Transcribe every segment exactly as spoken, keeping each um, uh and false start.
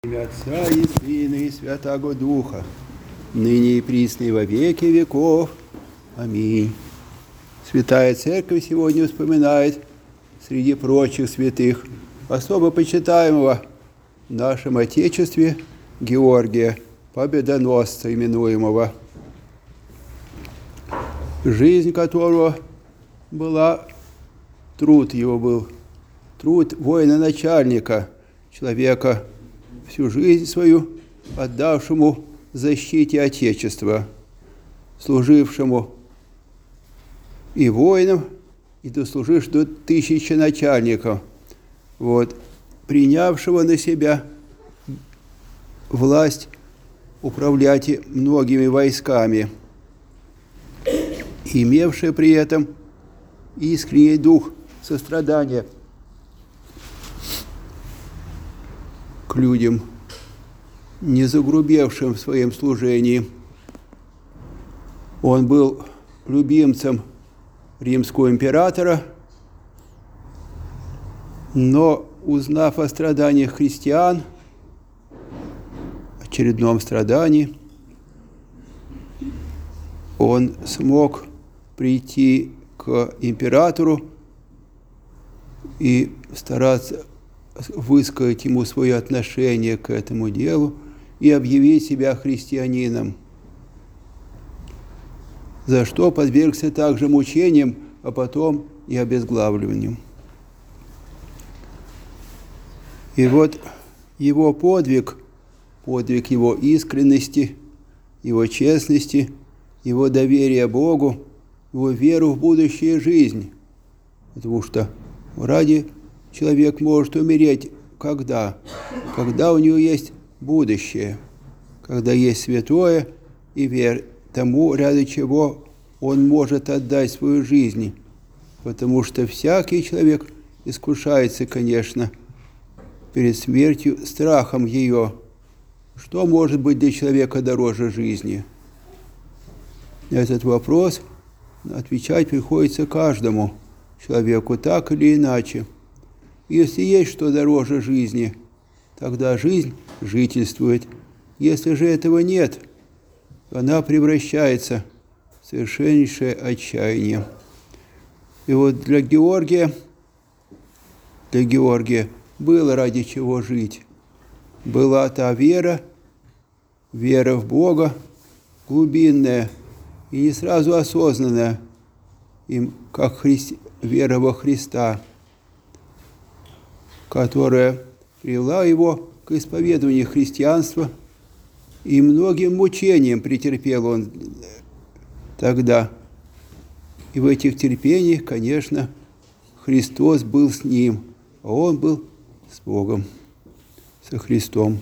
Имя Отца и Сына и Святаго Духа, ныне и присно и во веки веков. Аминь. Святая Церковь сегодня вспоминает среди прочих святых особо почитаемого в нашем Отечестве Георгия, победоносца именуемого, жизнь которого была, труд его был, труд воина-начальника, человека, всю жизнь свою отдавшему защите Отечества, служившему и воином, и дослужившему до тысячи начальников, вот, принявшего на себя власть управлять многими войсками, имевший при этом искренний дух сострадания к людям, не загрубевшим в своем служении. Он был любимцем римского императора, но, узнав о страданиях христиан, очередном страдании, он смог прийти к императору и стараться высказать ему свое отношение к этому делу и объявить себя христианином, за что подвергся также мучениям, а потом и обезглавливанию. И вот его подвиг, подвиг его искренности, его честности, его доверия Богу, его веру в будущую жизнь, потому что ради человек может умереть когда? Когда у него есть будущее, когда есть святое и вера тому, ради чего он может отдать свою жизнь. Потому что всякий человек искушается, конечно, перед смертью страхом ее. Что может быть для человека дороже жизни? На этот вопрос отвечать приходится каждому человеку так или иначе. Если есть что дороже жизни, тогда жизнь жительствует. Если же этого нет, то она превращается в совершеннейшее отчаяние. И вот для Георгия, для Георгия было ради чего жить. Была та вера, вера в Бога, глубинная и не сразу осознанная, им как христи... вера во Христа, которая привела его к исповедованию христианства, и многим мучениям претерпел он тогда. И в этих терпениях, конечно, Христос был с ним, а он был с Богом, со Христом.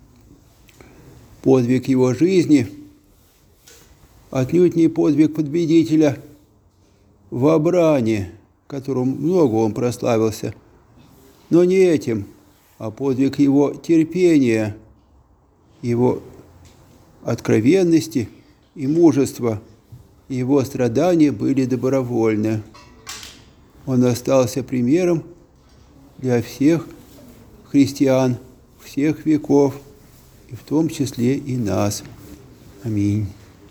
Подвиг его жизни отнюдь не подвиг победителя в брани, которым много он прославился, но не этим, а подвиг его терпения, его откровенности и мужества. Его страдания были добровольны. Он остался примером для всех христиан, всех веков, и в том числе и нас. Аминь.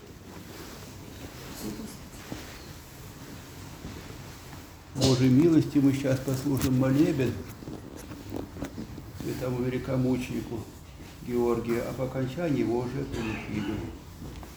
Божьей милости мы сейчас послушаем молебен святому великомученику Георгию, а по окончании его уже панихиду.